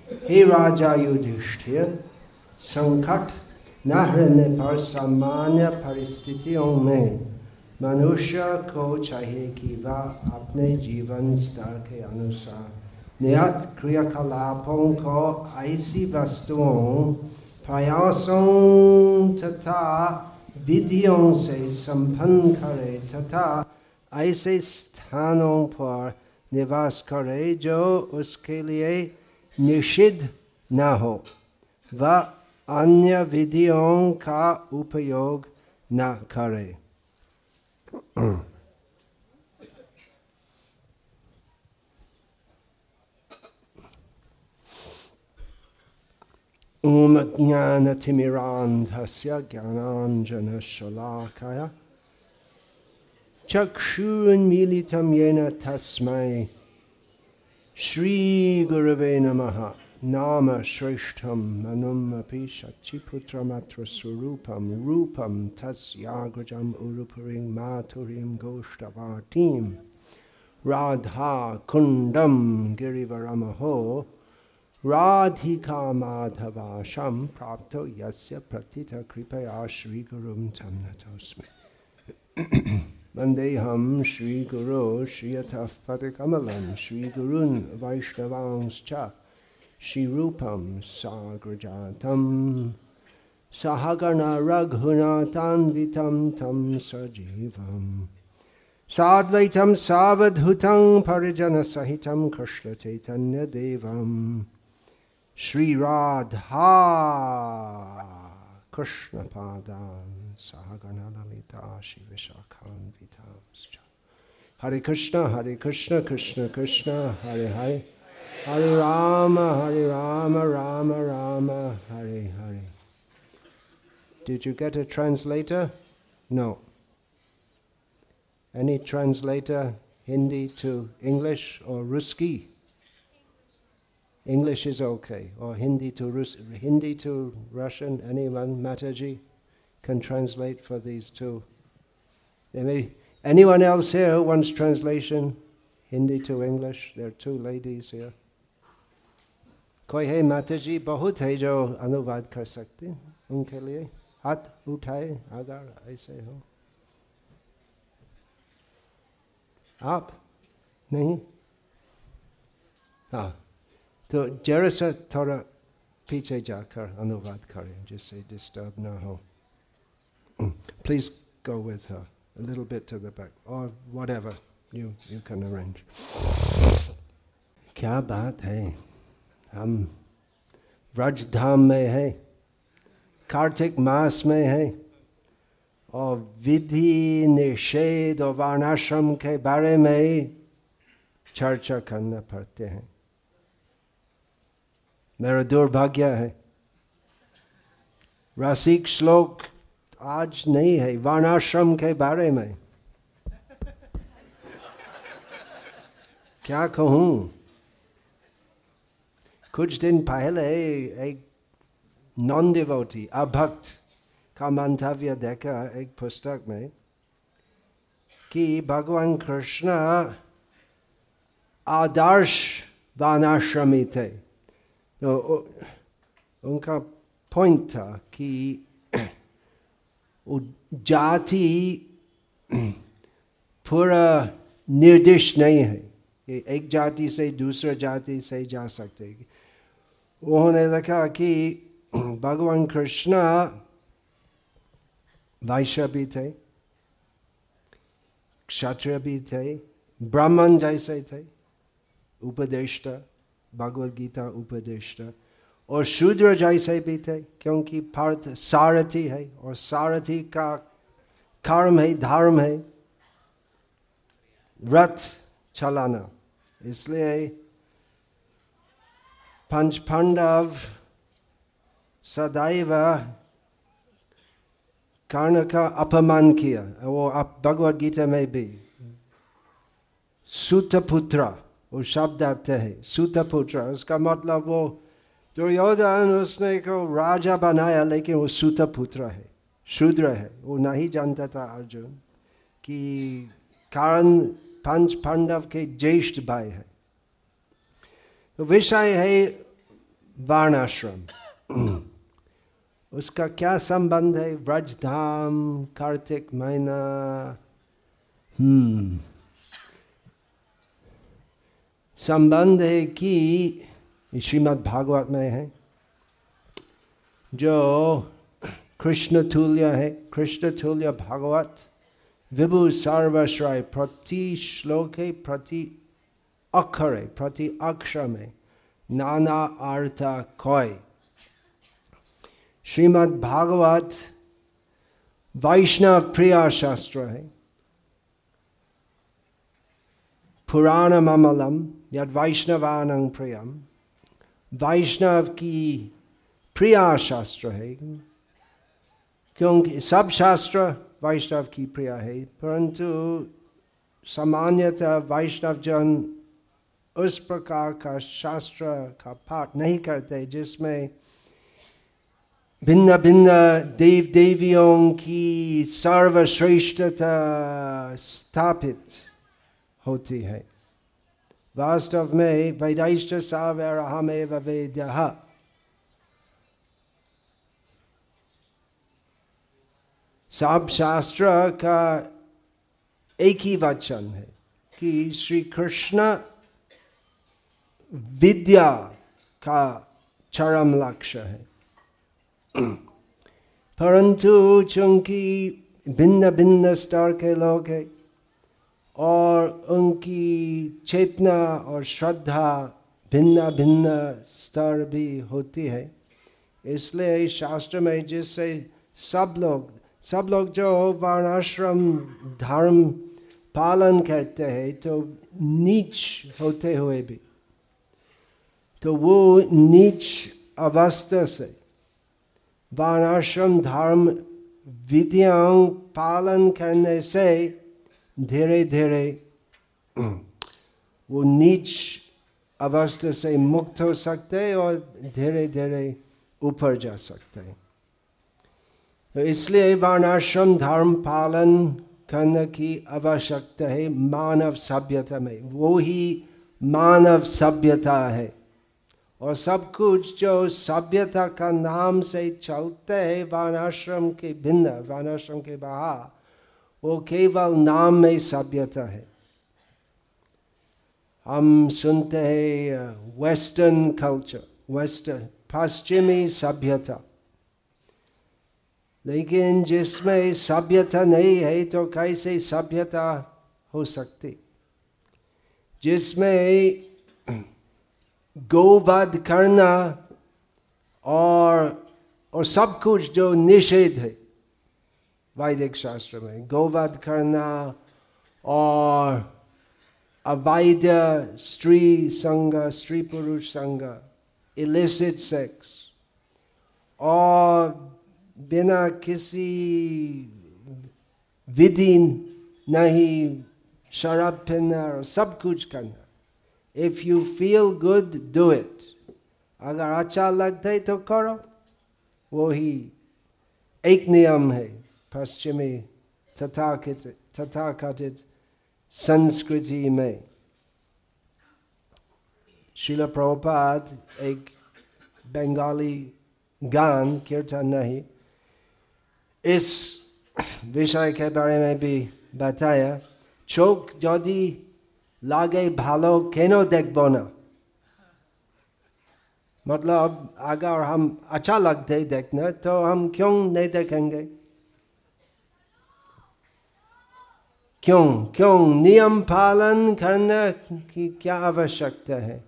हे राजा युधिष्ठिर, संकट न रहने पर सामान्य परिस्थितियों में मनुष्य को चाहिए कि वह अपने जीवन स्तर के अनुसार नियत क्रियाकलापों को ऐसी वस्तुओं, प्रयासों तथा विधियों से संपन्न करे तथा ऐसे स्थानों पर निवास करे जो उसके लिए निषिद्ध न हो, वह अन्य विधियों का उपयोग न करे। ओम ज्ञानतिमिरान्धस्य ज्ञानाञ्जनशलाकया चक्षुरुन्मीलितं येन तस्मै श्रीगुरवे नमः। नाम श्रेष्ठं मनुमपि शचीपुत्रमात्र स्वरूपं रूपं तस्याग्रजम् उरुपुरीं माधुरीं गोष्ठवाटीं राधा कुण्डं गिरिवरमहो राधिका माधवाशं प्राप्तो यस्य प्रथित कृपया श्रीगुरुं तं नतोऽस्मि। वन्देऽहं श्रीगुरो श्रियतः पदकमलं श्रीगुरून् वैष्णवांश्च श्रीरूपं साग्रजातं सहगणा रघुनाथान्वितं तं सजीवम् साद्वैतं सावधूतं परिजनसहितं कृष्णचैतन्यदेवं श्रीराधा कृष्णपादान् सहगणा ललिता श्रीविशाखान्वितांश्च। हरे कृष्ण कृष्ण कृष्ण हरे हरे, हरे Ram Ram Ram Hare Hare. Did you get a translator? No. Any translator, Hindi to English or Ruski? English is okay. Or Hindi to Russian? Anyone? Mataji can translate for these two. Anyone else here who wants translation? Hindi to English? There are two ladies here. कोई है माताजी? बहुत है जो अनुवाद कर सकते हैं, उनके लिए हाथ उठाए अगर ऐसे हो। आप नहीं? हाँ, तो जरा सा थोड़ा पीछे जाकर अनुवाद करें जिससे डिस्टर्ब ना हो। Please go with her a little bit to the back or whatever you can arrange. क्या बात है, हम व्रजधाम में हैं, कार्तिक मास में हैं और विधि निषेध और वर्णाश्रम के बारे में चर्चा करना पड़ते हैं। मेरा दुर्भाग्य है, रसिक श्लोक आज नहीं है वर्णाश्रम के बारे में। क्या कहूँ, कुछ दिन पहले एक नॉन डिवोटी अभक्त का मंतव्य देखा एक पुस्तक में कि भगवान कृष्ण आदर्श वर्णाश्रमी थे। तो उनका पॉइंट था कि जाति पूरा निर्दिष्ट नहीं है, एक जाति से दूसरे जाति से जा सकते। उन्होंने लिखा कि भगवान कृष्ण वैश्य भी थे, क्षत्रिय भी थे, ब्राह्मण जैसे थे, उपदेष्टा, भगवद गीता उपदेष्टा, और शूद्र जैसे भी थे, क्योंकि पार्थ सारथी है और सारथी का कर्म है, धर्म है रथ चलाना। इसलिए पंच पांडव सदैव कर्ण का अपमान किया। वो आप भगवद गीता में भी सूतपुत्र वो शब्द आते हैं, सूतपुत्र, उसका मतलब वो दुर्योधन उसने को राजा बनाया लेकिन वो सूतपुत्र है, शूद्र है। वो नहीं जानता था अर्जुन कि कर्ण पांच पांडव के ज्येष्ठ भाई है। तो विषय है वर्णाश्रम, उसका क्या संबंध है? व्रजधाम, कार्तिक महीना। संबंध है कि श्रीमद् भागवत में है, जो कृष्ण तुल्य है, कृष्ण तुल्य भागवत, विभु सर्वश्रय, प्रति श्लोके प्रति अक्षरे प्रति अक्षर में नाना अर्थ कोय। श्रीमद् भागवत वैष्णव प्रिय शास्त्र है। पुराणममलम यद वैष्णवानां प्रियम, वैष्णव की प्रिय शास्त्र है, क्योंकि सब शास्त्र वैष्णव की प्रिय है, परंतु सामान्यतः वैष्णव जन उस प्रकार का शास्त्र का पाठ नहीं करते जिसमें भिन्न भिन्न देव देवियों की सर्वश्रेष्ठता स्थापित होती है। वास्तव में वेदैश्च सर्वैरहमेव वेद्यः, सब शास्त्र का एक ही वचन है कि श्री कृष्ण विद्या का चरम लक्ष्य है, परंतु चूंकि भिन्न भिन्न स्तर के लोग हैं और उनकी चेतना और श्रद्धा भिन्न भिन्न स्तर भी होती है, इसलिए शास्त्र में जिससे सब लोग जो वर्णाश्रम धर्म पालन करते हैं, तो नीच होते हुए भी, तो वो नीच अवस्था से वर्णाश्रम धर्म विधियों पालन करने से धीरे धीरे वो नीच अवस्था से मुक्त हो सकते हैं और धीरे धीरे ऊपर जा सकते हैं। तो इसलिए वर्णाश्रम धर्म पालन करने की आवश्यकता है मानव सभ्यता में। वो ही मानव सभ्यता है, और सब कुछ जो सभ्यता का नाम से चलते हैं वर्णाश्रम के भिन्न, वर्णाश्रम के बाहर, वो केवल नाम में सभ्यता है। हम सुनते हैं वेस्टर्न कल्चर, वेस्टर्न पश्चिमी सभ्यता, लेकिन जिसमें सभ्यता नहीं है तो कैसे सभ्यता हो सकती? जिसमें गोवध करना और सब कुछ जो निषेध है वैदिक शास्त्र में, गोवध करना और अवैध स्त्री संग, स्त्री पुरुष संग, इलिसिट सेक्स, और बिना किसी विधि नहीं शराब पीना और सब कुछ करना। If you feel good, do it. अगर अच्छा लगता है तो करो। वो ही एक नियम है पश्चिमी तथाकथित संस्कृति में। श्रील प्रभुपाद एक बंगाली गान कीर्तन नहीं, इस विषय के बारे में भी बताया। चोख यदि लागे भालो केनो देखबो ना, मतलब अगर हम अच्छा लगते देखना तो हम क्यों नहीं देखेंगे? क्यों नियम पालन करने की क्या आवश्यकता है?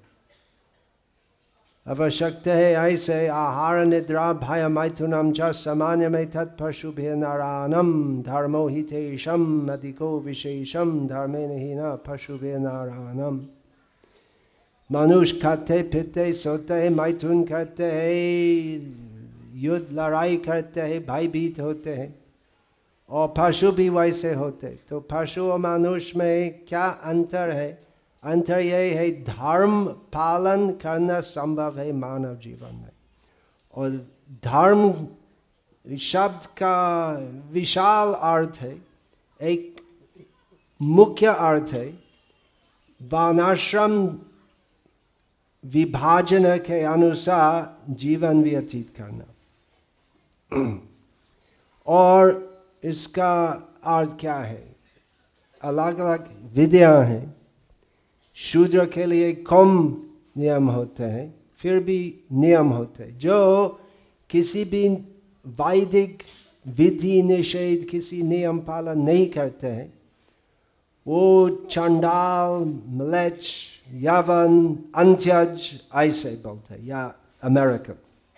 आवश्यकता है ऐसे आहार निद्रा भय मैथुनम च सामान्यमें तत्पशुभिः नारायणं धर्मो हि तेषाम् अधिको विशेषं धर्मेण हि न पशुभिः नारायणम्। मनुष्य खाते पीते सोते हैं, मैथुन करते हैं, युद्ध लड़ाई करते हैं, भयभीत होते हैं, और पशु भी वैसे होते। तो पशु और मनुष्य में क्या अंतर है? अंतर यह है धर्म पालन करना संभव है मानव जीवन में, और धर्म शब्द का विशाल अर्थ है। एक मुख्य अर्थ है वर्णाश्रम विभाजन के अनुसार जीवन व्यतीत करना। और इसका अर्थ क्या है? अलग अलग विधियां हैं। शूद्र के लिए कम नियम होते हैं, फिर भी नियम होते हैं। जो किसी भी वैदिक विधि निषेध, किसी नियम पालन नहीं करते हैं, वो चंडाल, म्लेच्छ, यवन, अंत्यज ऐसे बोलते हैं, या अमेरिकन।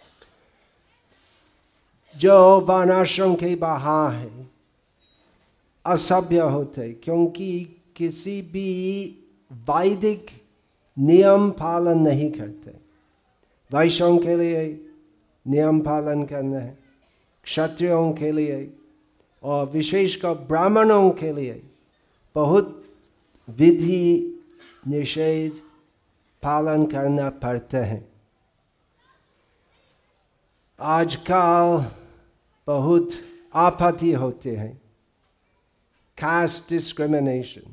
जो वर्णाश्रम के बाहर है असभ्य होते, क्योंकि किसी भी वैदिक नियम पालन नहीं करते। वैश्यों के लिए नियम पालन करना है, क्षत्रियों के लिए और विशेषकर ब्राह्मणों के लिए बहुत विधि निषेध पालन करना पड़ते हैं। आजकल बहुत आपत्ति होते हैं, कास्ट डिस्क्रिमिनेशन,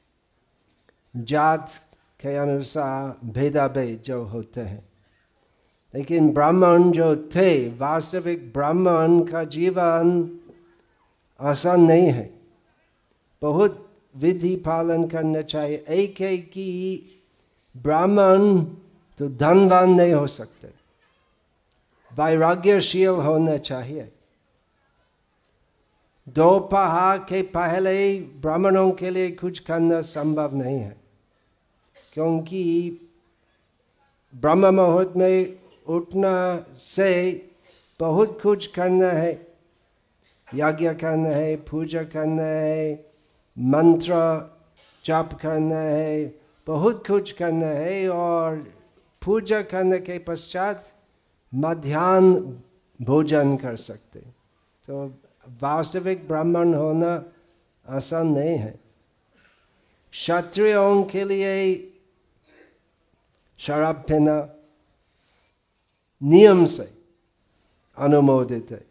जात के अनुसार भेदाभेद जो होते हैं। लेकिन ब्राह्मण जो थे, वास्तविक ब्राह्मण का जीवन आसान नहीं है, बहुत विधि पालन करना चाहिए। एक है कि ब्राह्मण तो धनवान नहीं हो सकते, वैराग्यशील होना चाहिए। दोपहर के पहले ब्राह्मणों के लिए कुछ करना संभव नहीं है, क्योंकि ब्रह्म मुहूर्त में उठना से बहुत कुछ करना है, यज्ञ करना है, पूजा करना है, मंत्र जाप करना है, बहुत कुछ करना है। और पूजा करने के पश्चात मध्याह्न भोजन कर सकते। तो वास्तविक ब्राह्मण होना आसान नहीं है। क्षत्रियों के लिए शराब पीना नियम से अनुमोदित है,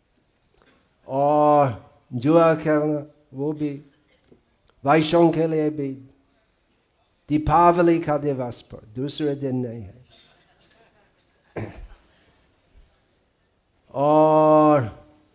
और जुआ खेलना वो भी। वैश्यों के लिए भी दीपावली का दिवस पर, दूसरे दिन नहीं है। और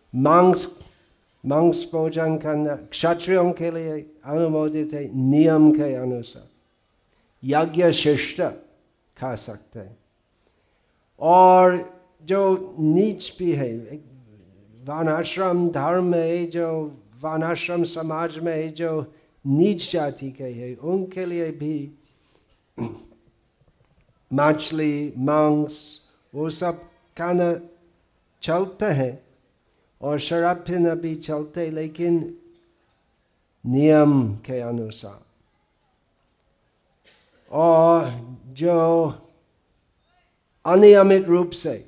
मांस भोजन करना क्षत्रियों के लिए अनुमोदित है नियम के अनुसार। यज्ञ शिष्ट खा सकते हैं। और जो नीच भी है, वर्णाश्रम धर्म में, जो वर्णाश्रम समाज में जो नीच जाति के है, उनके लिए भी मछली, मांस वो सब खाना चलते हैं, और शराब पीना भी चलते, लेकिन नियम के अनुसार। और जो अनियमित रूप से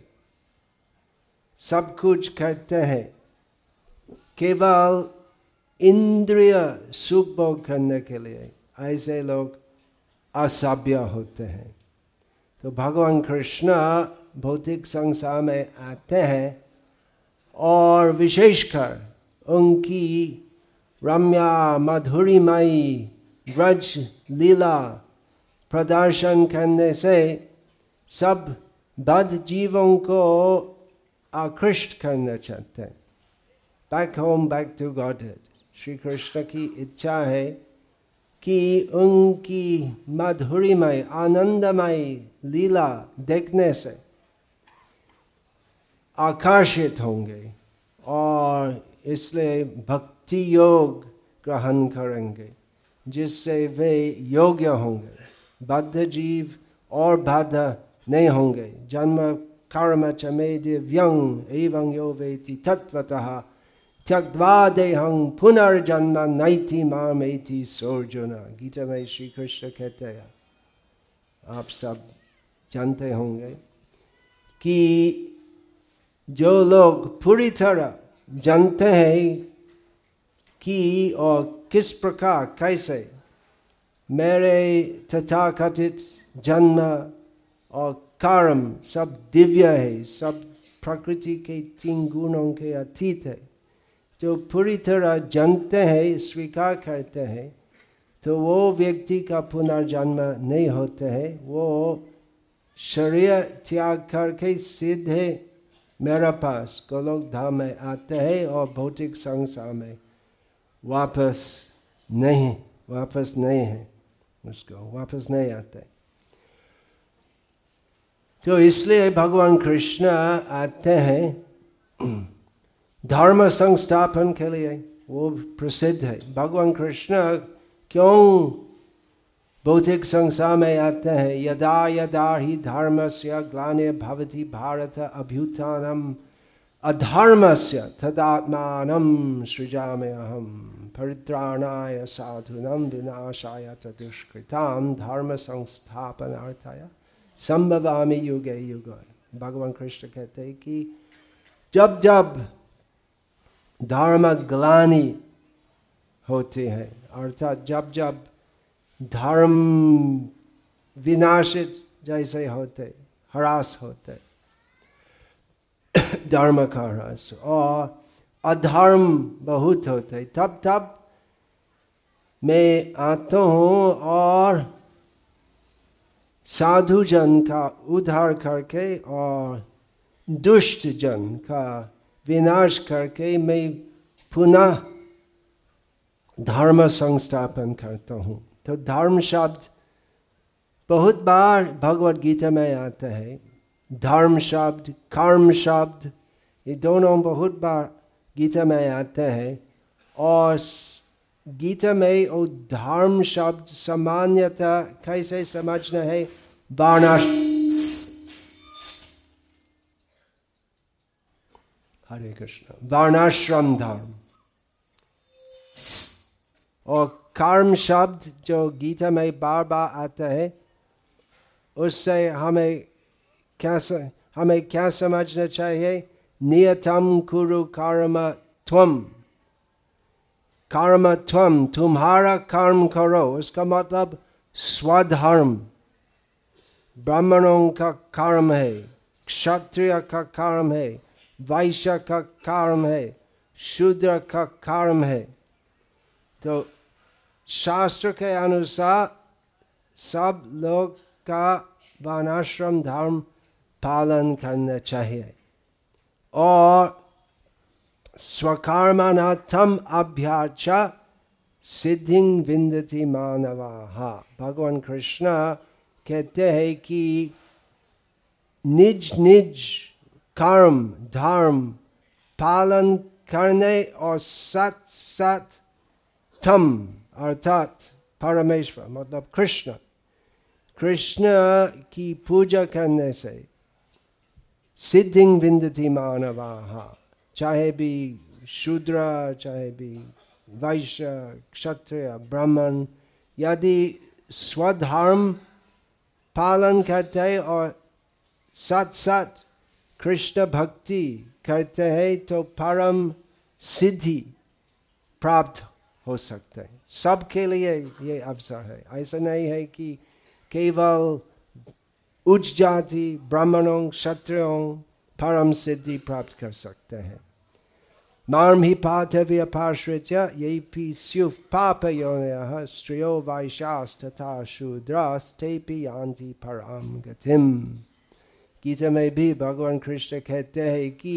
सब कुछ करते हैं केवल इंद्रिय सुख भोग करने के लिए, ऐसे लोग असभ्य होते हैं। तो भगवान कृष्ण भौतिक संसार में आते हैं, और विशेषकर उनकी रम्या मधुरिमयी व्रज लीला प्रदर्शन करने से सब बद्ध जीवों को आकृष्ट करना चाहते हैं। Back home, back to Godhead. Shri Krishna की इच्छा है कि उनकी मधुरिमय आनंदमय लीला देखने से आकर्षित होंगे, और इसलिए भक्ति योग ग्रहण करेंगे, जिससे वे योग्य होंगे। बद्ध जीव और बाधा नहीं होंगे। जन्म कर्म च मे दिव्यं एवं यो वेति तत्वतः त्यक्त्वा देहं पुनर्जन्म नैति मामेति सोऽर्जुन। गीता में श्री कृष्ण कहते हैं, आप सब जानते होंगे कि जो लोग पूरी तरह जानते हैं कि और किस प्रकार कैसे मेरे तथाकथित जन्म और कर्म सब दिव्य है, सब प्रकृति के 3 गुणों के अतीत है, जो पूरी तरह जानते हैं, स्वीकार करते हैं, तो वो व्यक्ति का पुनर्जन्म नहीं होते हैं। वो शरीर त्याग करके सीधे मेरा पास गोलोक धाम में आते हैं और भौतिक संसार में वापस नहीं है, उसको वापस नहीं आते। तो इसलिए भगवान कृष्ण आते हैं धर्म संस्थापन के लिए, वो प्रसिद्ध है। भगवान कृष्ण क्यों भौतिक संसार में आते हैं? यदा यदा ही धर्मस्य ग्लानिर्भवति भारत अभ्युत्थानम् अधर्मस्य तदात्मानं सृजाम्यहम् परित्राणाय साधूनां विनाशाय च दुष्कृतां धर्म संस्थापनार्थाय संभवामि युगे युगे। भगवान कृष्ण कहते हैं कि जब जब धर्म ग्लानि होती है, अर्थात जब जब धर्म विनाशित जैसे होते, ह्रास होते, धर्म का ह्रास, और अधर्म बहुत होते, तब तब मैं आता हूँ और साधु जन का उद्धार करके और दुष्ट जन का विनाश करके मैं पुनः धर्म संस्थापन करता हूँ। तो धर्म शब्द बहुत बार भगवद गीता में आता है। धर्म शब्द, कर्म शब्द, ये दोनों बहुत बार गीता में आते हैं। और गीता में वो धर्म शब्द सामान्यतः कैसे समझना है? हरे कृष्ण, वर्णाश्रम धर्म। और कर्म शब्द जो गीता में बार बार आता है, उससे हमें क्या समझना चाहिए? नियतम कुरु कर्म त्वम, कर्म त्वम, तुम्हारा कर्म करो। उसका मतलब स्वधर्म। ब्राह्मणों का कर्म है, क्षत्रिय का कर्म है, वैश्य का कर्म है, शूद्र का कर्म है। तो शास्त्र के अनुसार सब लोग का वर्णाश्रम धर्म पालन करना चाहिए। और स्वकर्मणार्थम अभ्याचा सिद्धिं विन्दति मानवाः। भगवान कृष्ण कहते हैं कि निज निज कर्म धर्म पालन करने और साथ साथ तम अर्थात परमेश्वर मतलब कृष्ण की पूजा करने से सिद्धिं विन्दति मानवाः। चाहे भी शूद्र, चाहे भी वैश्य, क्षत्रिय, ब्राह्मण, यदि स्वधर्म पालन करते और साथ साथ कृष्ण भक्ति करते हैं तो परम सिद्धि प्राप्त हो सकते हैं। सबके लिए ये अवसर है। ऐसा नहीं है कि केवल उच्च जाति ब्राह्मणों क्षत्रियों परम सिद्धि प्राप्त कर सकते हैं। मार्म ही पार्थव्यपाश्रित्य येऽपि स्युः पापयोनयः स्त्रियो वैश्यास्तथा शूद्रास्तेऽपि यान्ति परां गतिम्। गीता में भी भगवान कृष्ण कहते हैं कि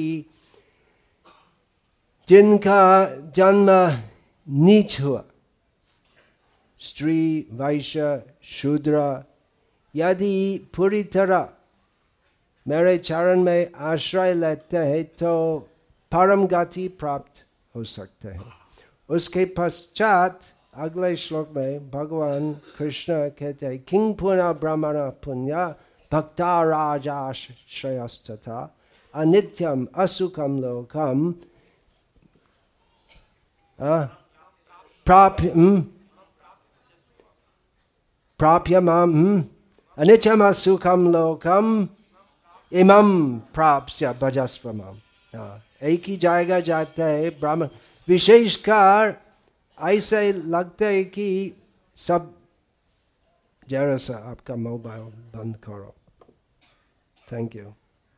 जिनका जन्म नीच हुआ, स्त्री वैश्य शूद्र, यदि पूरी तरह मेरे चरण में आश्रय लेते हैं तो परम गति प्राप्त हो सकते हैं। उसके पश्चात अगले श्लोक में भगवान कृष्ण कहते हैं किं पुनः ब्रह्मण पुण्य भक्ता राजाश्रयस्तथा अनित्यम असुखम लोकम प्राप्य माम अनित्यम असुखम लोकम इमं प्राप्स्य भजस्व माम। एक ही जाएगा जाता है ब्राह्मण। विशेषकर ऐसे लगता है कि सब जरा सा आपका मोबाइल बंद करो, थैंक यू।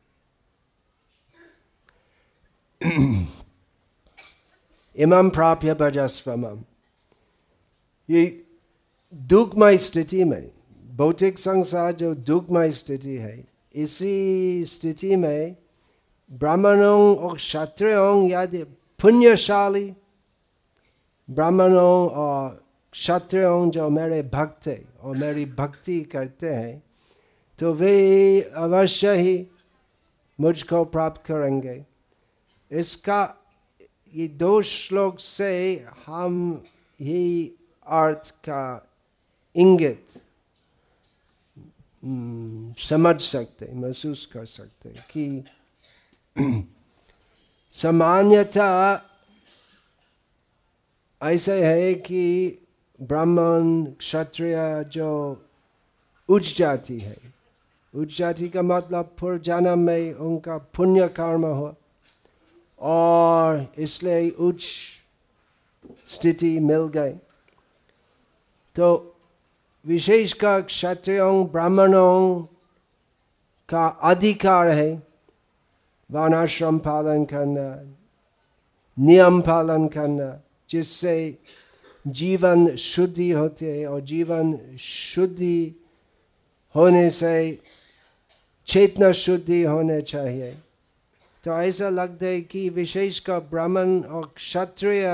इमं प्राप्य भजस्व माम। ये दुखमय स्थिति में भौतिक संसार जो दुखमय स्थिति है, इसी स्थिति में ब्राह्मणों और क्षत्रियों यदि पुण्यशाली ब्राह्मणों और क्षत्रियों जो मेरे भक्त है और मेरी भक्ति करते हैं, तो वे अवश्य ही मुझको प्राप्त करेंगे। इसका ये 2 श्लोक से हम ही अर्थ का इंगित समझ सकते, महसूस कर सकते कि सामान्यतः ऐसे है कि ब्राह्मण क्षत्रिय जो उच्च जाति है, उच्च जाति का मतलब पूर्व जन्म में उनका पुण्य कर्म हो और इसलिए उच्च स्थिति मिल गई। तो विशेषकर क्षत्रियों ब्राह्मणों का अधिकार है वर्णाश्रम पालन करना, नियम पालन करना, जिससे जीवन शुद्धि होती है और जीवन शुद्धि होने से चेतना शुद्धि होने चाहिए। तो ऐसा लगता है कि विशेषकर ब्राह्मण और क्षत्रिय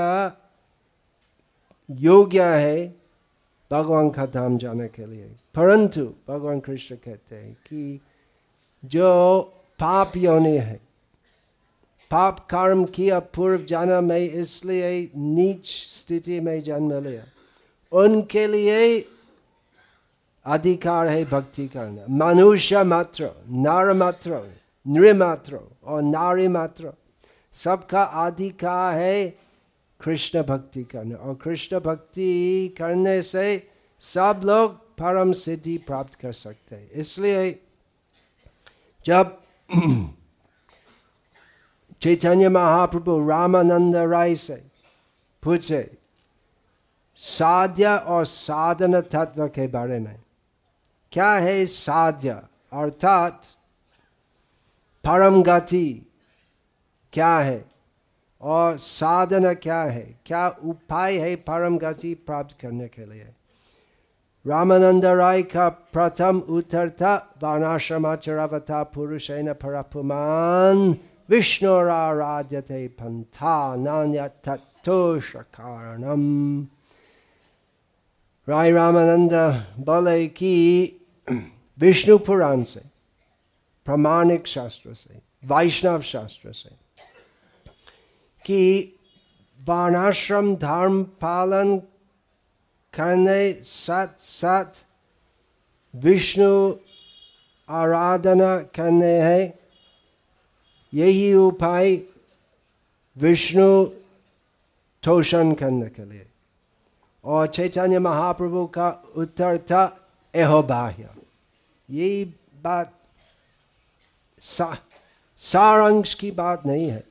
योग्य है भगवान का धाम जाने के लिए, परंतु भगवान कृष्ण कहते हैं कि जो पाप योनि है, पाप कर्म किया पूर्व जन्म में, इसलिए नीच स्थिति में जन्म लिया, उनके लिए अधिकार है भक्ति करना। मनुष्य मात्र, नर मात्र, नृ मात्र और नारी मात्र, सबका अधिकार है कृष्ण भक्ति करना, और कृष्ण भक्ति करने से सब लोग परम सिद्धि प्राप्त कर सकते हैं। इसलिए जब चैतन्य महाप्रभु रामानंद राय से पूछे साध्य और साधन तत्व के बारे में, क्या है साध्य अर्थात परम गति क्या है और साधना क्या है, क्या उपाय है परम गति प्राप्त करने के लिए। रामानंद राय का प्रथम उत्तर था वर्णाश्रमाचरवता पुरुषेण परपुमान विष्णुराराध्यते पंथा नान्यत् तत्तोष कारणम। राय रामानंद बोले कि विष्णु पुराण से, प्रामाणिक शास्त्र से, वैष्णव शास्त्र से, कि वर्णाश्रम धर्म पालन करने साथ साथ विष्णु आराधना करने हैं, यही उपाय विष्णु तोषण करने के लिए। और चैतन्य महाप्रभु का उत्तर था एहोबाह्य। यही बात सारांश की बात नहीं है।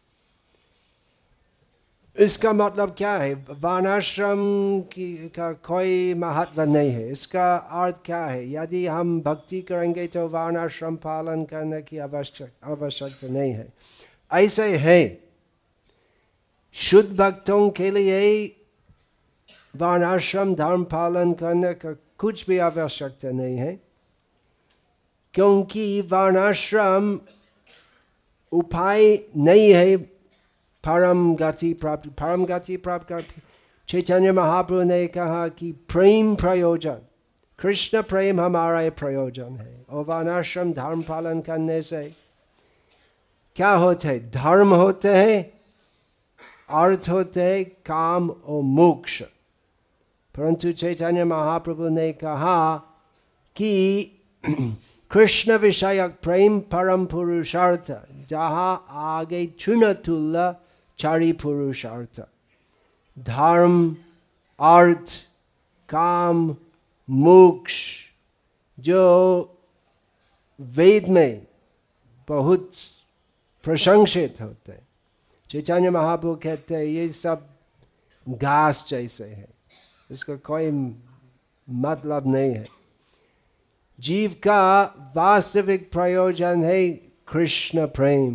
इसका मतलब क्या है? वर्णाश्रम का कोई महत्व नहीं है। इसका अर्थ क्या है? यदि हम भक्ति करेंगे तो वर्णाश्रम पालन करने की आवश्यकता नहीं है। ऐसे है, शुद्ध भक्तों के लिए वर्णाश्रम धर्म पालन करने का कुछ भी आवश्यकता नहीं है, क्योंकि वर्णाश्रम उपाय नहीं है परम गति प्राप्त। परम गति प्राप्त कर चैतन्य महाप्रभु ने कहा कि प्रेम प्रयोजन, कृष्ण प्रेम हमारा प्रयोजन है। और वर्णाश्रम धर्म पालन करने से क्या होते हैं? धर्म होते हैं, अर्थ होते हैं, काम और मोक्ष। परंतु चैतन्य महाप्रभु ने कहा कि कृष्ण विषयक प्रेम परम पुरुषार्थ, जहाँ आगे चुन तुल्य चारि पुरुषार्थ, धर्म, अर्थ, काम, मोक्ष, जो वेद में बहुत प्रशंसित होते हैं। चैतन्य महाप्रभु कहते हैं ये सब घास जैसे है, इसका कोई मतलब नहीं है। जीव का वास्तविक प्रयोजन है कृष्ण प्रेम।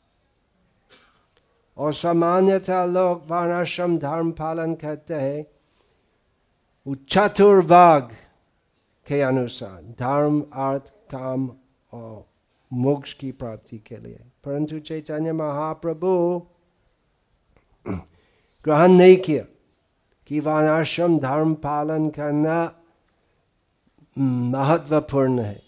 और सामान्यतः लोग वर्णाश्रम धर्म पालन करते हैं, वो चतुर्भाग के अनुसार धर्म, अर्थ, काम और मोक्ष की प्राप्ति के लिए। परंतु चैतन्य महाप्रभु ग्रहण नहीं किया कि वर्णाश्रम धर्म पालन करना महत्वपूर्ण है।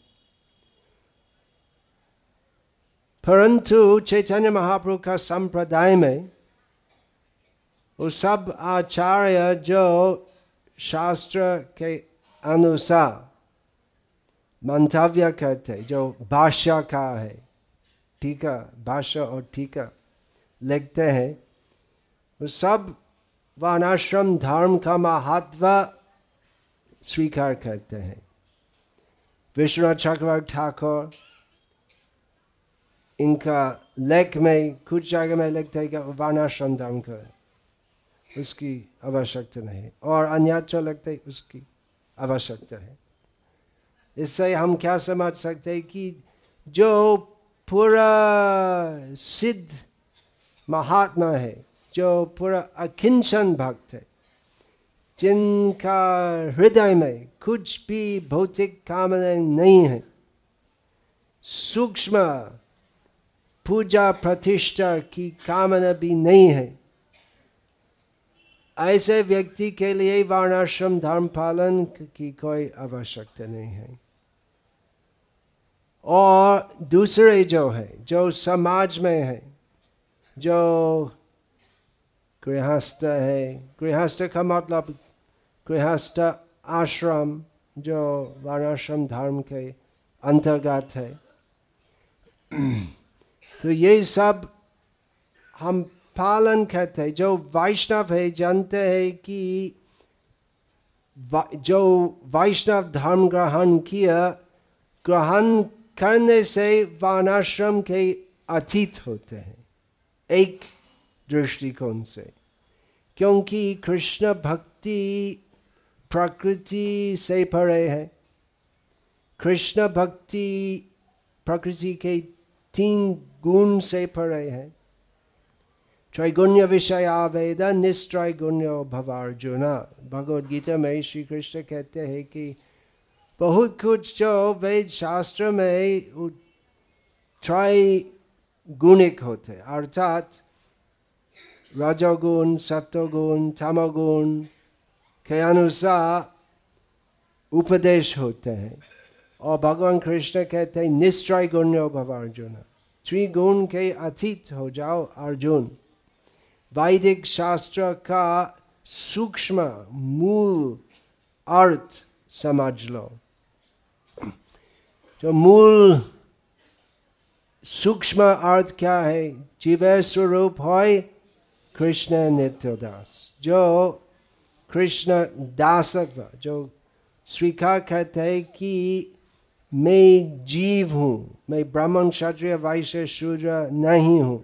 परंतु चैतन्य महाप्रभु का संप्रदाय में वो सब आचार्य जो शास्त्र के अनुसार मंतव्य करते, जो भाष्य का है, टीका, भाष्य और टीका लिखते हैं, वो सब वर्णाश्रम धर्म का महत्व स्वीकार करते हैं। विश्वनाथ चक्रवर्ती ठाकुर इनका लेख में कुछ जगह में लिखते हैं कि वर्णाश्रम धर्म का उसकी आवश्यकता नहीं, और अन्यत्र लगते उसकी आवश्यकता है। इससे हम क्या समझ सकते हैं कि जो पूरा सिद्ध महात्मा है, जो पूरा अकिंचन भक्त है, जिनका हृदय में कुछ भी भौतिक कामना नहीं है, सूक्ष्म पूजा प्रतिष्ठा की कामना भी नहीं है, ऐसे व्यक्ति के लिए वर्णाश्रम धर्म पालन की कोई आवश्यकता नहीं है। और दूसरे जो है, जो समाज में है, जो गृहस्थ है, गृहस्थ का मतलब गृहस्थ आश्रम जो वर्णाश्रम धर्म के अंतर्गत है, तो ये सब हम पालन करते हैं। जो वैष्णव है जानते हैं कि जो वैष्णव धर्म ग्रहण किया, ग्रहण करने से वर्णाश्रम के अतीत होते हैं एक दृष्टिकोण से, क्योंकि कृष्ण भक्ति प्रकृति से परे है। कृष्ण भक्ति प्रकृति के 3 गुण से परे है। त्रैगुण्य विषया वेद निस्त्रैगुण्यो भवार्जुना। भगवद गीता में श्री कृष्ण कहते हैं कि बहुत कुछ जो वेद शास्त्र में त्रैगुणिक होते, अर्थात रजोगुण, सत्वगुण, तमोगुण के अनुसार उपदेश होते हैं, और भगवान कृष्ण कहते हैं निस्त्रैगुण्यो भवार्जुन, त्रिगुण के अतीत हो जाओ अर्जुन। वैदिक शास्त्र का सूक्ष्म मूल अर्थ समझ लो। जो मूल सूक्ष्म अर्थ क्या है? जीव स्वरूप है कृष्ण नित्य दास। जो कृष्ण दासत्व, जो स्वीकार करते हैं कि मैं जीव हूँ, मैं ब्राह्मण क्षत्रिय वैश्य शूद्र नहीं हूँ,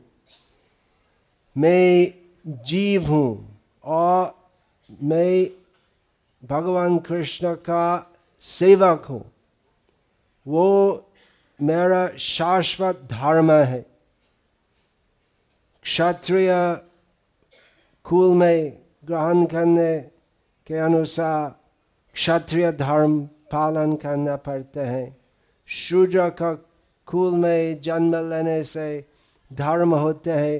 मैं जीव हूँ और मैं भगवान कृष्ण का सेवक हूँ, वो मेरा शाश्वत धर्म है। क्षत्रिय कुल में ग्रहण करने के अनुसार क्षत्रिय धर्म पालन करना पड़ता है। शूद्र का कुल में जन्म लेने से धर्म होते हैं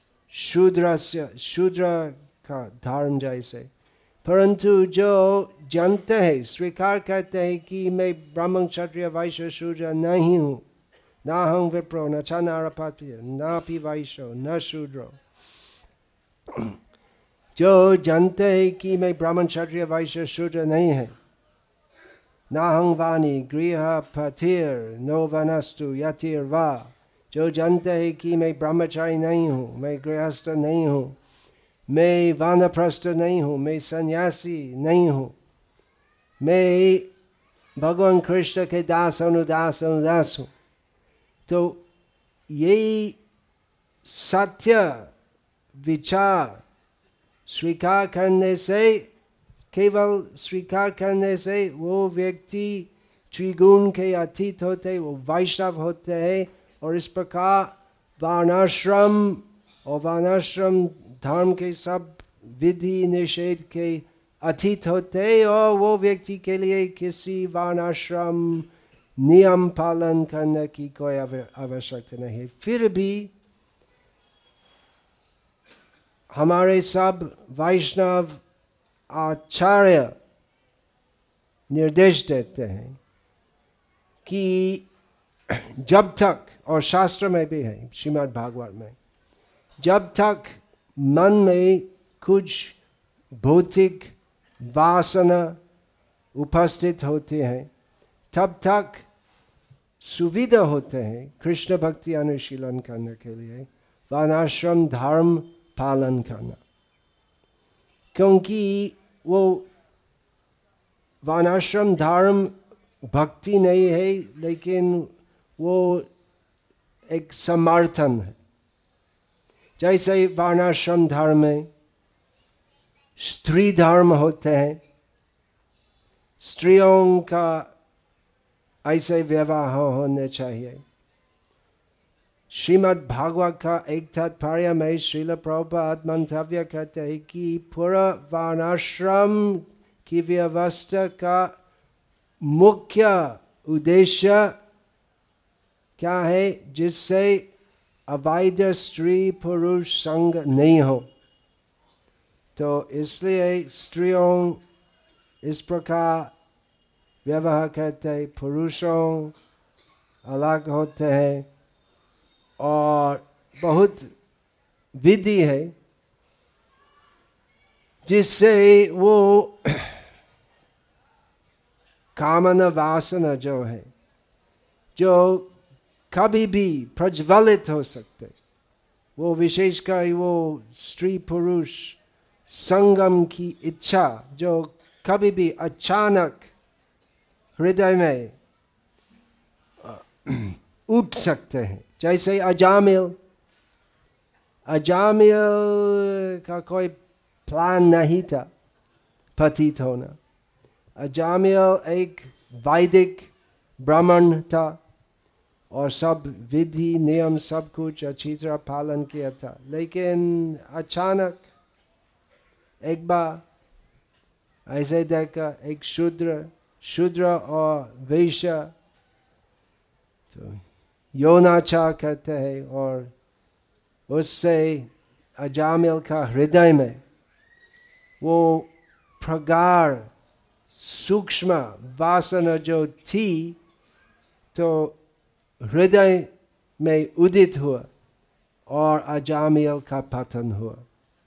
शूद्र का धर्म जैसे। परंतु जो जानते हैं, स्वीकार करते हैं कि मैं ब्राह्मण क्षत्रिय वैश्य शूद्र नहीं हूँ, ना हूँ विप्रो, न च नारपात्य, ना पि वैश्यो, न शूद्रो। जो जानते हैं कि मैं ब्राह्मण क्षत्रिय वैश्य शूद्र नहीं है, ना हूँ वाणी गृह पतिर नो वनस्तु यतिर्वा। जो जानते हैं कि मैं ब्रह्मचारी नहीं हूँ, मैं गृहस्थ नहीं हूँ, मैं वानप्रस्थ नहीं हूँ, मैं सन्यासी नहीं हूँ, मैं भगवान कृष्ण के दास अनुदास हूँ। तो यही सत्य विचार स्वीकार करने से, केवल स्वीकार करने से वो व्यक्ति त्रिगुण के अतीत होते, वो वैष्णव होते हैं। और इस प्रकार वर्णाश्रम और वर्णाश्रम धर्म के सब विधि निषेध के अतीत होते और वो व्यक्ति के लिए किसी वर्णाश्रम नियम पालन करने की कोई आवश्यकता नहीं। फिर भी हमारे सब वैष्णव आचार्य निर्देश देते हैं कि जब तक, और शास्त्र में भी है, श्रीमद् भागवत में, जब तक मन में कुछ भौतिक वासना उपस्थित होती है तब तक सुविधा होते हैं कृष्ण भक्ति अनुशीलन करने के लिए वर्णाश्रम धर्म पालन करना, क्योंकि वो वर्णाश्रम धर्म भक्ति नहीं है, लेकिन वो एक समर्थन है। जैसे वर्णाश्रम धर्म में स्त्री धर्म होते हैं, स्त्रियों का ऐसे व्यवहार होने चाहिए। श्रीमद् भागवत का एक तात्पर्य में श्रील प्रभुपाद मंतव्य करते हैं कि पूरा वर्णाश्रम की व्यवस्था का मुख्य उद्देश्य क्या है, जिससे अवैध स्त्री पुरुष संग नहीं हो। तो इसलिए स्त्रियों इस प्रकार व्यवहार करते हैं, पुरुषों अलग होते हैं, और बहुत विधि है जिससे वो कामना वासना जो है, जो कभी भी प्रज्वलित हो सकते, वो विशेषकर वो स्त्री पुरुष संगम की इच्छा जो कभी भी अचानक हृदय में उठ सकते हैं। जैसे अजामिल का कोई प्लान नहीं था पतित होना। अजामिल एक वैदिक ब्राह्मण था और सब विधि नियम सब कुछ अच्छी तरह पालन किया था, लेकिन अचानक एक बार ऐसे देखा एक शूद्र और वैश्य तो यौनाचार करते हैं, और उससे अजामिल का हृदय में वो प्रगाढ़ सूक्ष्म वासना जो थी तो हृदय में उदित हुआ और अजामिल का पतन हुआ।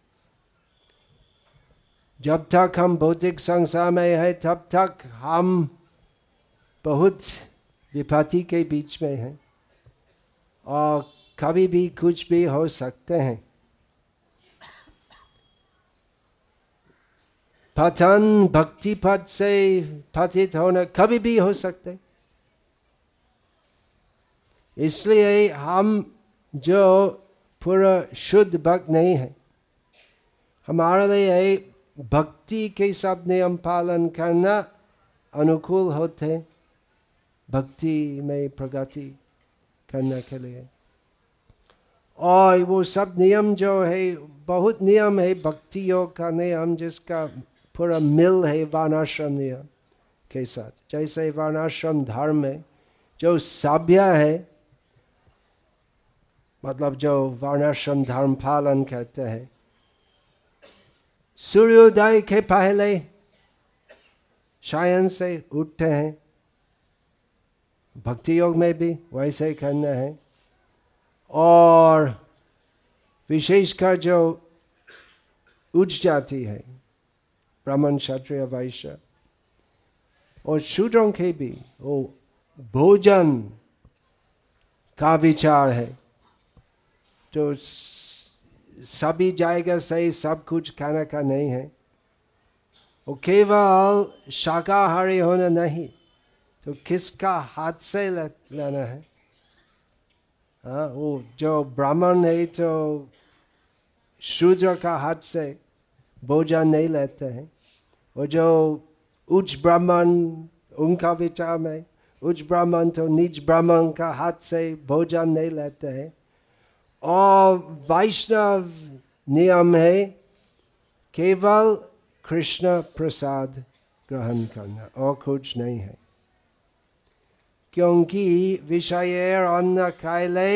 जब तक हम भौतिक संसार में है तब तक हम बहुत विपत्ति के बीच में हैं और कभी भी कुछ भी हो सकते हैं। पतन भक्ति पद से पतित होना कभी भी हो सकते। इसलिए हम जो पूरा शुद्ध भक्त नहीं है, हमारे लिए भक्ति के सब नियम पालन करना अनुकूल होते, भक्ति में प्रगति करने के लिए। और वो सब नियम जो है, बहुत नियम है भक्ति योग का नियम जिसका पूरा मिल है वर्णाश्रम नियम के साथ। जैसे वर्णाश्रम धर्म में जो सभ्य है, मतलब जो वर्णाश्रम धर्म पालन करते हैं, सूर्योदय के पहले शयन से उठते हैं। भक्ति योग में भी वैसे करना है। और विशेषकर जो उच्च जाति है, ब्राह्मण क्षत्रिय वैश्य और शूद्रों के भी वो भोजन का विचार है। तो सभी जाएगा सही, सब कुछ खाना का नहीं है। वो केवल शाकाहारी होना नहीं, तो किसका हाथ से लेना है? हाँ, वो जो ब्राह्मण है तो शूद्र का हाथ से भोजन नहीं लेते हैं। वो जो उच्च ब्राह्मण, उनका विचार में उच्च ब्राह्मण तो नीच ब्राह्मण का हाथ से भोजन नहीं लेते हैं। और वैष्णव नियम है केवल कृष्ण प्रसाद ग्रहण करना और कुछ नहीं है। क्योंकि विषय अन्न खाइले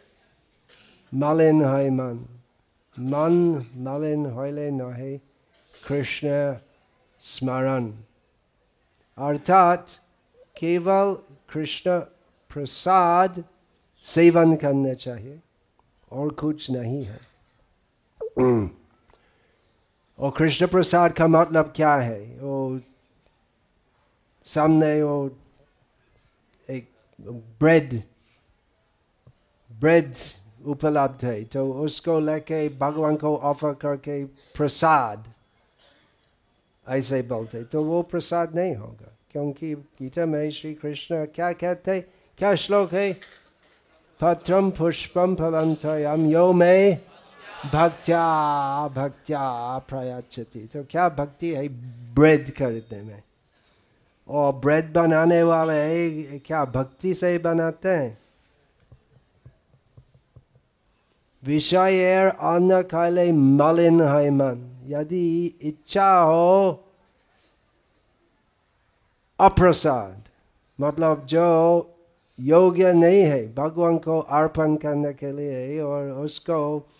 मलिन है मन, मन मलिन होइले नहीं कृष्ण स्मरण। अर्थात केवल कृष्ण प्रसाद सेवन करना चाहिए और कुछ नहीं है। और कृष्ण प्रसाद का मतलब क्या है? वो सामने वो एक ब्रेड उपलब्ध है, तो उसको लेके भगवान को ऑफर करके प्रसाद ऐसे बोलते, तो वो प्रसाद नहीं होगा। क्योंकि गीता में श्री कृष्ण क्या कहते, क्या श्लोक है? पत्रम पुष्पम फलम तोयम यो मे भक्त्या भक्त्या प्रयच्छति। तो क्या भक्ति है? ब्रेड खरीदने में। और ब्रेड बनाने वाले क्या भक्ति से बनाते हैं? विषय अन्न खाइले मलिन है मन। यदि इच्छा हो अप्रसाद, मतलब जो योग्य नहीं है भगवान को अर्पण करने के लिए, और उसको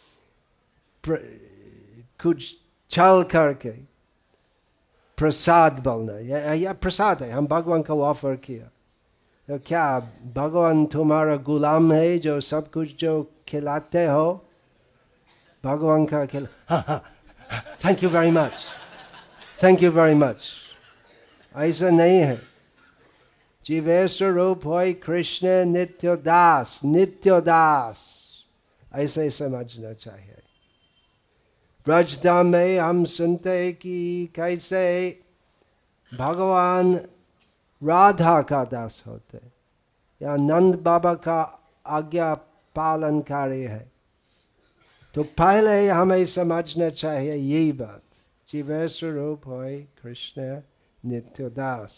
कुछ छल करके प्रसाद बोलना, या प्रसाद है, हम भगवान को ऑफर किया, तो क्या भगवान तुम्हारा गुलाम है जो सब कुछ जो खिलाते हो भगवान का thank you very much, thank you very much, ऐसा नहीं है। जीवे स्वरूप होय कृष्ण नित्य दास, नित्य दास ऐसे समझना चाहिए। ब्रजधाम में हम सुनते हैं कि कैसे भगवान राधा का दास होते, या नंद बाबा का आज्ञा पालनकारी है। तो पहले हमें समझना चाहिए यही बात, जीव स्वरूप होय कृष्ण नित्य दास।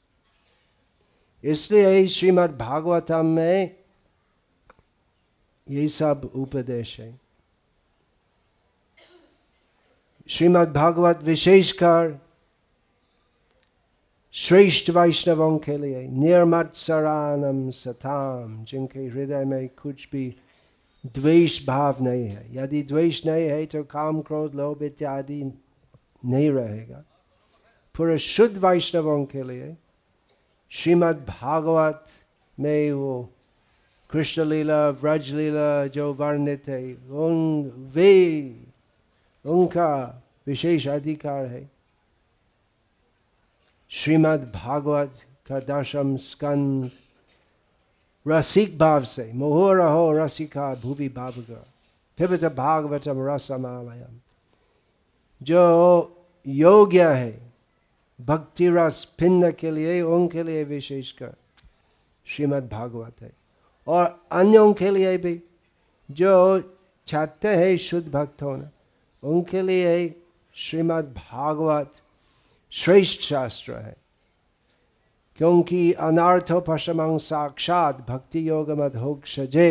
इसलिए श्रीमद् भागवतम में ये सब उपदेश है। श्रीमद् भागवत विशेषकर श्रेष्ठ वैष्णवों के लिए, निर्मत्सरानम सताम, जिनके हृदय में कुछ भी द्वेष भाव नहीं है। यदि द्वेष नहीं है तो काम क्रोध लोभ इत्यादि नहीं रहेगा। पूरे शुद्ध वैष्णवों के लिए श्रीमद् भागवत में वो कृष्ण लीला व्रज लीला जो वर्णित है, उनका विशेष अधिकार है। श्रीमद् भागवत का 10वां स्कंद रसिक भाव से, मुहुरहो रसिका भुवि भावुका पिबत भागवतम रसमालयम, जो योग्य है भक्ति रस पिंड के लिए, उनके लिए विशेषकर श्रीमद् भागवत है। और अन्यों के लिए भी जो चाहते हैं शुद्ध भक्त होना, उनके लिए श्रीमद् भागवत श्रेष्ठ शास्त्र है। क्योंकि अनर्थोपशमं साक्षात भक्ति योगमधोक्षजे,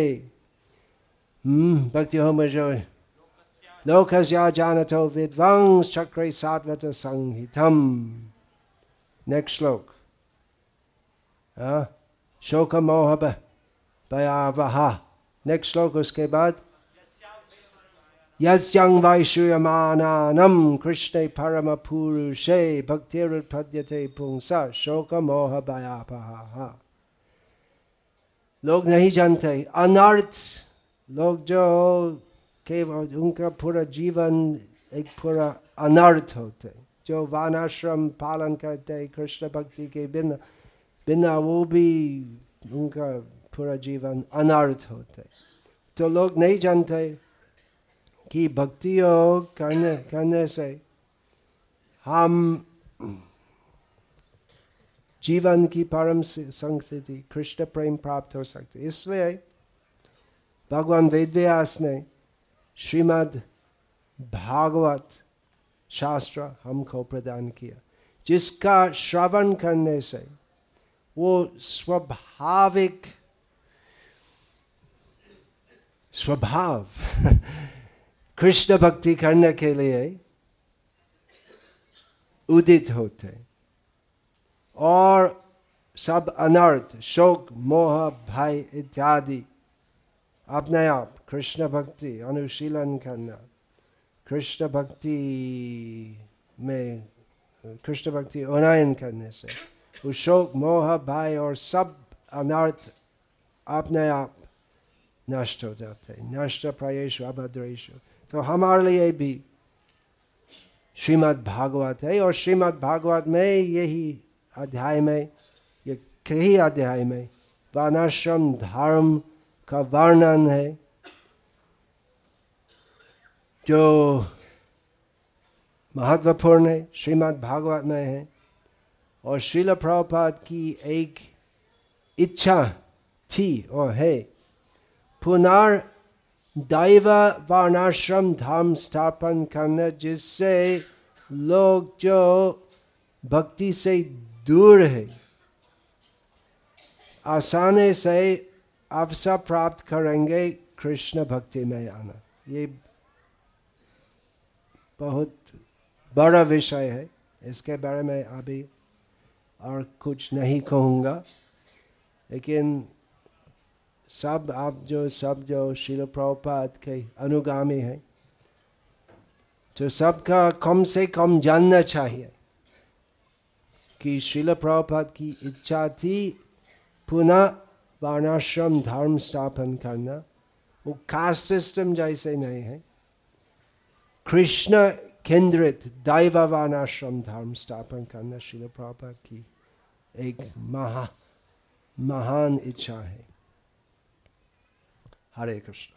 भक्ति होम जो लोकस्या जानतो विद्वांस चक्रे सात्वत संहितम। नेक्स्ट श्लोक, शोक मोह भयावहा। नेक्स्ट श्लोक उसके बाद, यस्यं वैश्रूयमानानं कृष्णे परम पुरुषे भक्तिरुत्पद्यते पुंसा शोक मोह भयावहा। लोग नहीं जानते अनर्थ, लोग जो केवल उनका पूरा जीवन एक पूरा अनर्थ होते, जो वानाश्रम पालन करते कृष्ण भक्ति के बिना वो भी उनका पूरा जीवन अनर्थ होते। तो लोग नहीं जानते कि भक्ति योग करने से हम जीवन की परम संस्थिति कृष्ण प्रेम प्राप्त हो सकते। इसलिए भगवान वेदव्यास ने श्रीमद् भागवत शास्त्र हमको प्रदान किया, जिसका श्रवण करने से वो स्वभाव कृष्ण भक्ति करने के लिए उदित होते और सब अनर्थ, शोक, मोह, भय इत्यादि अपने आप कृष्ण भक्ति अनुशीलन करना, कृष्ण भक्ति में कृष्ण भक्ति उन्नयन करने से वो शोक, मोह, भय और सब अनर्थ अपने आप नष्ट हो जाते, नष्ट प्रायेषु अभद्रेषु। तो हमारे लिए भी श्रीमद् भागवत है, और श्रीमद् भागवत में यही अध्याय में, ये कई अध्याय में वर्णाश्रम धर्म का वर्णन है, जो महत्वपूर्ण है, श्रीमद् भागवत में है। और श्रील प्रभुपाद की एक इच्छा थी और है पुनर्दैव वर्णाश्रम धर्म स्थापन करना, जिससे लोग जो भक्ति से दूर है आसानी से अवसर प्राप्त करेंगे कृष्ण भक्ति में आना। ये बहुत बड़ा विषय है, इसके बारे में अभी और कुछ नहीं कहूँगा, लेकिन सब जो श्रील प्रभुपाद के अनुगामी हैं, तो सबका कम से कम जानना चाहिए कि श्रील प्रभुपाद की इच्छा थी पुनः वर्णाश्रम धर्म स्थापन करना। वो कास्ट सिस्टम जैसे नहीं है, कृष्ण केंद्रित दैव वर्णाश्रम धर्म स्थापन करना श्रील प्रभुपाद की एक महान इच्छा है। हरे कृष्ण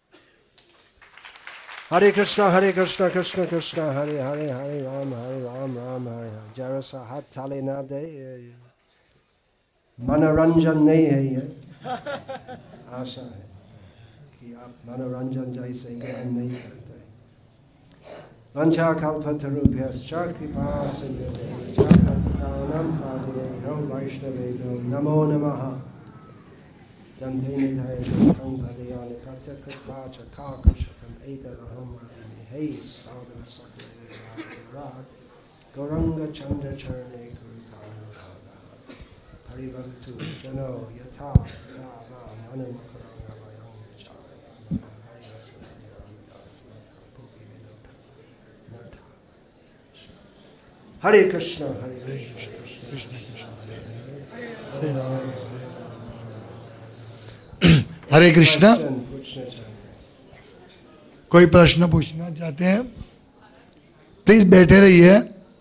हरे कृष्ण हरे कृष्ण कृष्ण कृष्ण हरे हरे, हरे राम राम हरे हरे। जरा सा हाथ थाले ना दे, मनोरंजन नहीं है ये। आशा है कि आप मनोरंजन जैसे ग्रहण नहीं करते। वंशाकल्पतरुभ्यश्च कृपा सिन्धुभ्यश्च पतितानां पावनेभ्यो वैष्णवेभ्यो नमो नमः। दन्ते निधये शोकं भजयानि प्रत्यकृत्वा च काकुशकम् एतदहं वदामि। हे साधु सद्गुरुरात् गौरङ्गचन्द्रचरणे कुरुतानुरागः। परिवदतु जनो यथा तथा मां अनुमकरङ्गमयं विचारयामि। हरे कृष्ण हरे कृष्ण कृष्ण कृष्ण हरे हरे, हरे राम हरे कृष्णा। कोई प्रश्न पूछना चाहते हैं प्लीज बैठे रहिए।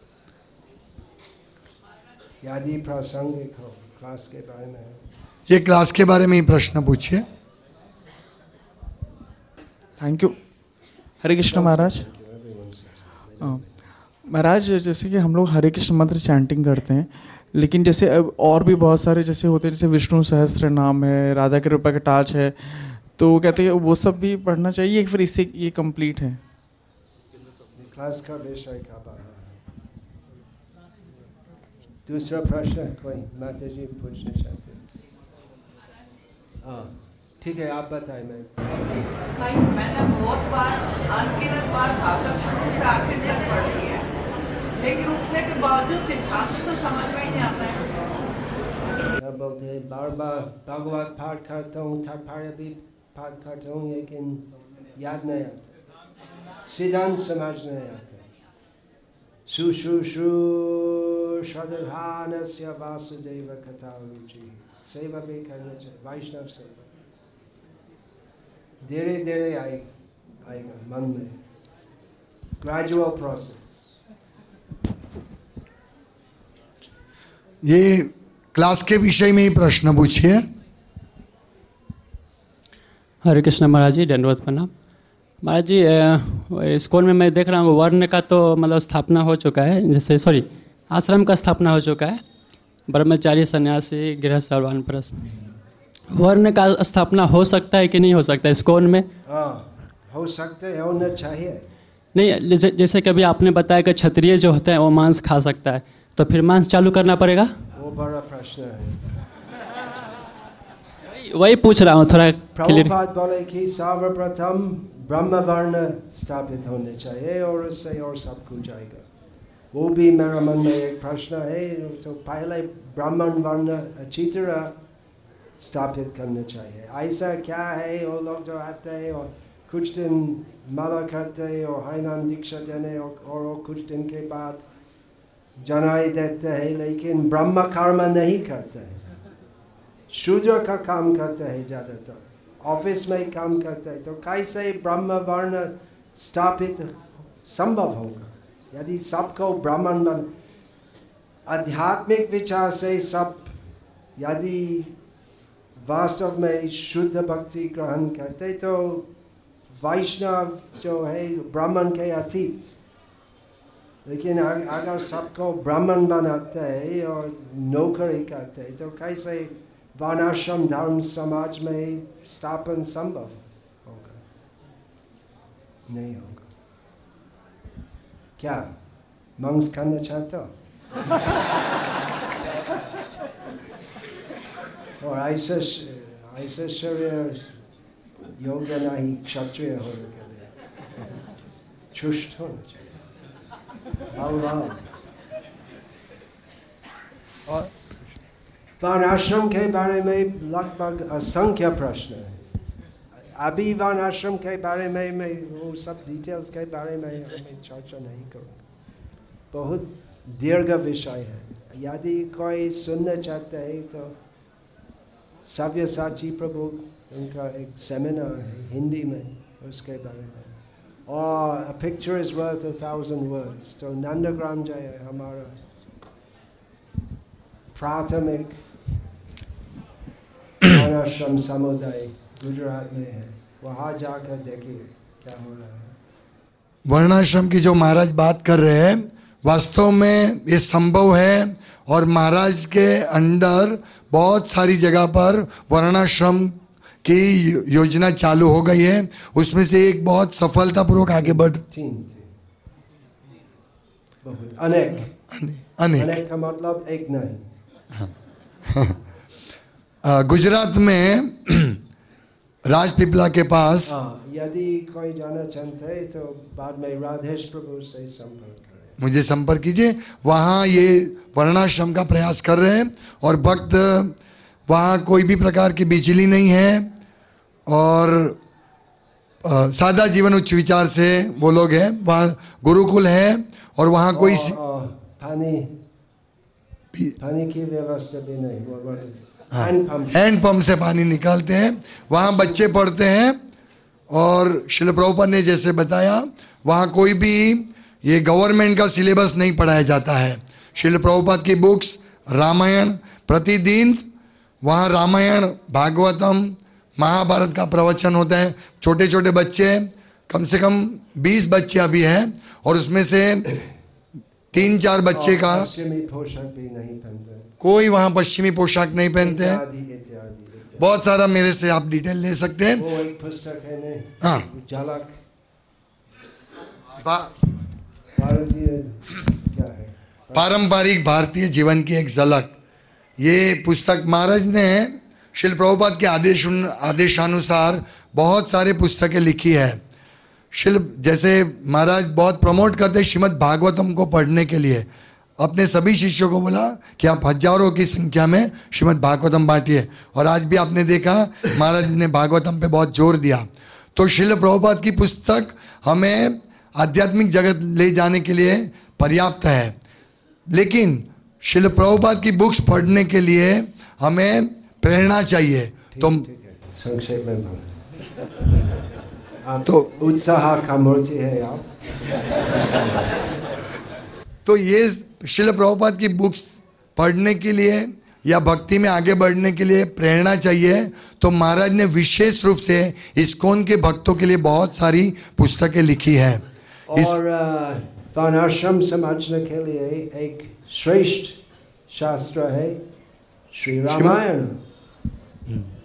यदि प्रासंगिक हो क्लास के बारे में, ये क्लास के बारे में ही प्रश्न पूछिए। Thank you. हरे कृष्ण महाराज। महाराज जैसे कि हम लोग हरे कृष्ण मंत्र चैंटिंग करते हैं, लेकिन जैसे और भी बहुत सारे जैसे होते हैं, जैसे विष्णु सहस्त्र नाम है, राधा कृपा कटाक्ष है, तो कहते हैं वो सब भी पढ़ना चाहिए, फिर इससे ये कंप्लीट है? क्लास का विषय का बाहर। दूसरा प्रश्न कोई माता जी पूछना चाहते हैं? हाँ ठीक है, आप बताएं। मैंने बहुत बार अनगिनत बार भागवत शुरू से आखिर तक पढ़ लिया, लेकिन उठने के बावजूद सिद्धांत तो समझ में ही नहीं आता है। क्या बोलते हैं, बार बार भागवत पाठ करता हूँ, तात्पर्य भी पाठ करता हूँ, लेकिन याद नहीं आता, सिद्धांत समझ नहीं आता। शुश्रूषु श्रद्धानस्य वासुदेव कथा रुचि। सेवा भी करना चाहिए, वैष्णव सेवा धीरे धीरे आएगा मन में, ग्रेजुअल प्रोसेस। ये क्लास के विषय में ही प्रश्न पूछिए। हरे कृष्ण महाराज जी, दंडवत प्रणाम। महाराज जी स्कूल में मैं देख रहा हूँ वर्ण का तो मतलब स्थापना हो चुका है, जैसे आश्रम का स्थापना हो चुका है, ब्रह्मचारी सन्यासी गृहस्थ और वानप्रस्थ। वर्ण का स्थापना हो सकता है कि नहीं हो सकता स्कूल में? हो सकता है, होना चाहिए। नहीं, जैसे कभी आपने बताया कि क्षत्रिय जो होता है वो मांस खा सकता है, तो फिर मांस चालू करना पड़ेगा? वो बड़ा प्रश्न है, वही पूछ रहा हूँ थोड़ा क्लियर। प्रभुपाद बोले कि सर्वप्रथम ब्रह्म वर्ण स्थापित होने चाहिए और उससे और सब कुछ आएगा। वो भी मेरा मन में एक प्रश्न है। तो पहले ब्राह्मण वर्ण अच्छी तरह स्थापित करना चाहिए। ऐसा क्या है वो लोग जो आते हैं और कुछ दिन माला करते हैं और हरिनाम दीक्षा देने और कुछ दिन के बाद जनाई देते हैं, लेकिन ब्रह्म कर्म नहीं करते हैं, शूद्र का काम करते हैं, ज़्यादातर ऑफिस में काम करते हैं। तो कैसे ब्रह्म वर्ण स्थापित संभव होगा यदि सबको ब्राह्मण बन? आध्यात्मिक विचार से सब यदि वास्तव में शुद्ध भक्ति ग्रहण करते तो वैष्णव जो है ब्राह्मण के अतीत। लेकिन अगर सबको ब्राह्मण बनाते हैं और नौकरी करते हैं तो कैसे वर्णाश्रम धर्म समाज में स्थापन संभव होगा? नहीं होगा। क्या मांस खाना चाहते हो? और ऐसे शरीर योग्य नहीं क्षत्रिय होने के लिए, चुष्ट होना चाहिए। और वर्णाश्रम के बारे में लगभग असंख्य प्रश्न है। अभी वर्णाश्रम के बारे में मैं वो सब डिटेल्स के बारे में मैं चर्चा नहीं करूँगा, बहुत दीर्घ विषय है। यदि कोई सुनना चाहते हैं तो सव्यसाची प्रभु उनका एक सेमिनार है हिंदी में उसके बारे में, और a picture is worth 1,000 words। तो नंदग्राम जो है हमारा प्राथमिक वर्णाश्रम समुदाय गुजरात में है, वहाँ जाकर देखिए क्या हो रहा है। वर्णाश्रम की जो महाराज बात कर रहे हैं वास्तव में ये संभव है, और महाराज के अंडर बहुत सारी जगह पर वर्णाश्रम की योजना चालू हो गई है। उसमें से एक बहुत सफलतापूर्वक आगे बढ़ अनेक का मतलब एक नहीं। गुजरात में राजपीपला के पास यदि कोई जाना चाहते हैं तो बाद में राधेश प्रभु से संपर्क करें, मुझे संपर्क कीजिए। वहाँ ये वर्णाश्रम का प्रयास कर रहे हैं और भक्त वहाँ कोई भी प्रकार की बिचली नहीं है और सादा जीवन उच्च विचार से वो लोग हैं। वहाँ गुरुकुल है और वहाँ कोई पानी की व्यवस्था भी नहीं, हैंडपंप से पानी निकालते हैं। वहाँ बच्चे पढ़ते हैं और शिल प्रभुपाद ने जैसे बताया वहाँ कोई भी ये गवर्नमेंट का सिलेबस नहीं पढ़ाया जाता है। शिल प्रभुपाद की बुक्स रामायण प्रतिदिन वहाँ रामायण भागवतम महाभारत का प्रवचन होता है। छोटे छोटे बच्चे कम से कम 20 बच्चे अभी हैं और उसमें से 3-4 बच्चे का पश्चिमी पोशाक भी नहीं पहनते, कोई वहाँ पश्चिमी पोशाक नहीं पहनते हैं। बहुत सारा मेरे से आप डिटेल ले सकते हैं। वो एक पुस्तक है ने, हाँ झलक भारतीय क्या है, पारंपरिक भारतीय जीवन की एक झलक। ये पुस्तक महाराज ने शिल प्रभुपाद के आदेशानुसार बहुत सारे पुस्तकें लिखी है। शिल जैसे महाराज बहुत प्रमोट करते हैं श्रीमद् भागवतम को पढ़ने के लिए। अपने सभी शिष्यों को बोला कि आप हजारों की संख्या में श्रीमद् भागवतम बांटिए, और आज भी आपने देखा महाराज ने भागवतम पे बहुत जोर दिया। तो शिल प्रभुपाद की पुस्तक हमें आध्यात्मिक जगत ले जाने के लिए पर्याप्त है, लेकिन शिल प्रभुपाद की बुक्स पढ़ने के लिए हमें प्रेरणा चाहिए। तो संक्षेप में तो उत्साह का मूर्ति है आप। तो ये शिल प्रभुपाद की बुक्स पढ़ने के लिए या भक्ति में आगे बढ़ने के लिए प्रेरणा चाहिए। तो महाराज ने विशेष रूप से इस्कॉन के भक्तों के लिए बहुत सारी पुस्तकें लिखी है। और वर्णाश्रम समझने के लिए एक श्रेष्ठ शास्त्र है श्री रामायण।